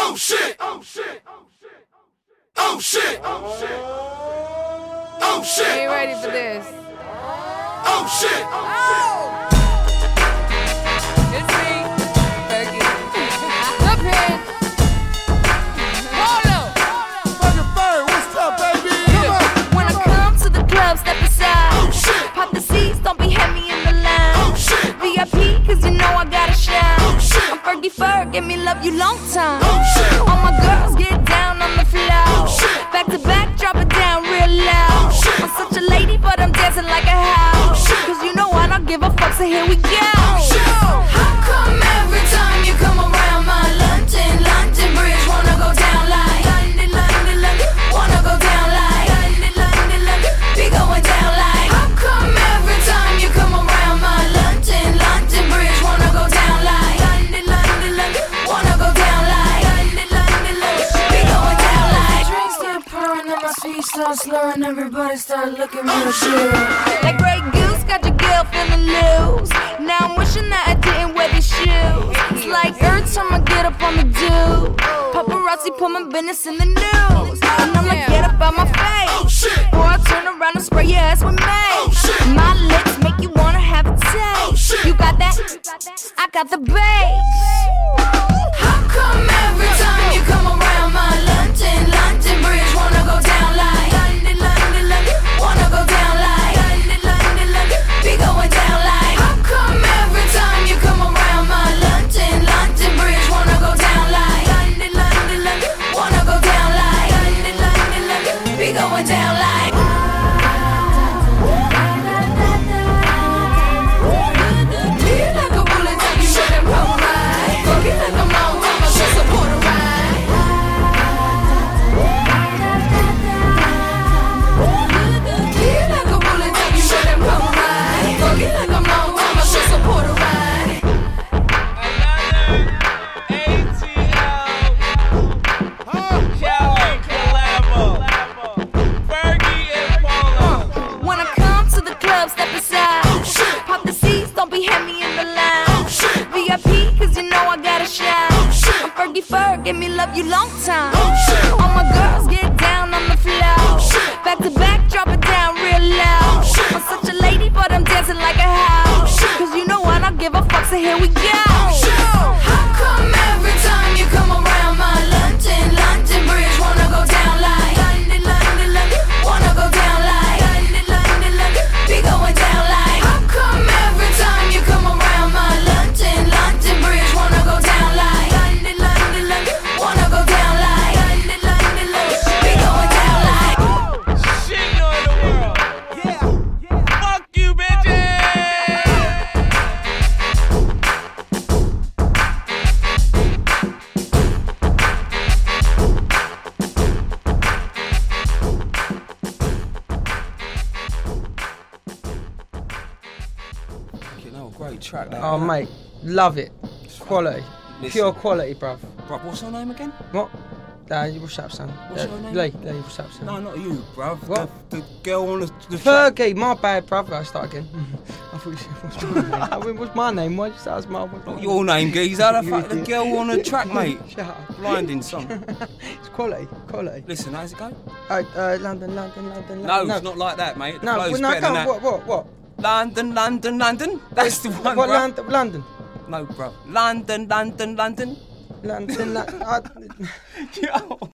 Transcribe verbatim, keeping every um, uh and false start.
Oh shit! Oh shit! Oh shit! Oh shit! Oh shit! You ain't ready for this. Oh shit! Oh! It's me, Fergie. Up here. Hold up. Fucking Bird, what's up, baby? Come on. When I come to the club, step aside. Oh shit! Pop the seats, don't be heavy in the line. Oh shit! V I P, cause you know I gotta shine. Oh shit! I'm Fergie Ferg, give me love you long time. Oh shit! All my girls get down on the floor. Oh shit! Back to back, drop it down real loud. Oh shit! I'm such a lady, but I'm dancing like a house. Oh shit! Cause you know I don't give a fuck, so here we go. shit! How come every time you come around my London, London Bridge wanna go down like London, London, London, wanna go down like London, London, London, be going down like. How come every time you come around my London, London Bridge wanna go down like London, London, London, wanna go down like London, London, London, be going down like. Drinks start pouring and my feet start slurring, everybody start looking real good. That Grey Goose got your girl feeling loose. Now I'm wishing that I didn't wear these shoes. It's like every time I get up on the do, paparazzi put my business in the news. And I'm like, get up out my face. Oh shit! Or I turn around and spray your ass with mace. shit. My lips make you wanna have a taste. shit. You got that? I got the bass. How come every time you come around my London, London Bridge wanna go down like London, London, London, wanna go down like London, London, London, be going down like. How come every time you come around my London, London Bridge wanna go down like London, London, London, wanna go down like London, London, London, be going down like. Feel like a bullet, take you with them roll right. Forget like I'm long time, I should support a ride. Feel like a bullet, take you with them roll right. Forget like I'm long time, I should support a ride. When I come to the club, step aside. Oh shit! Pop the seats, don't be heavy in the line. Oh shit! V I P, cause you know I gotta shine. Oh shit! I'm Fergie Ferg, give me love you long time. Oh shit! All my girls get down on the floor. Oh shit! Back to back, drop it down real loud. Oh shit! I'm such a lady, but I'm dancing like a house. Oh shit! Cause you know I don't give a fuck, so here we go. shit! How come every time you come around my London, London Bridge wanna go down like London, London, London, wanna go down like London, London, London, be going down like. How come every time you come around my London, London Bridge wanna go down like London, London, London, wanna go down like London, London, London, be going down like. Shit on the world. Yeah. Fuck you, bitches. You know, great track. That, Oh, mate, love it. Quality. Listen. Pure quality, bruv. Bruv, what's her name again? What? Uh, what's up, son? What's uh, your name? Lee, Lee, what's up, son? No, not you, bruv. What? The, the girl on the, the track. Fergie, my bad, bruv. I start again. I thought you said, what's my name? I mean, what's my name? Why did you say that's my what's my Not name? your name, geezer. The, You fuck, the idiot. girl on the track, mate. Shut up. Blinding song. It's quality, quality. Listen, how's it go? Uh, uh, London, London, London, No, London. it's not like that, mate. The No, flow's well, no, better than come, that. what, what, what? London, London, London. That's the one, What, bruv. London, London? No, bruv. London, London, London. London, London. I, Yo.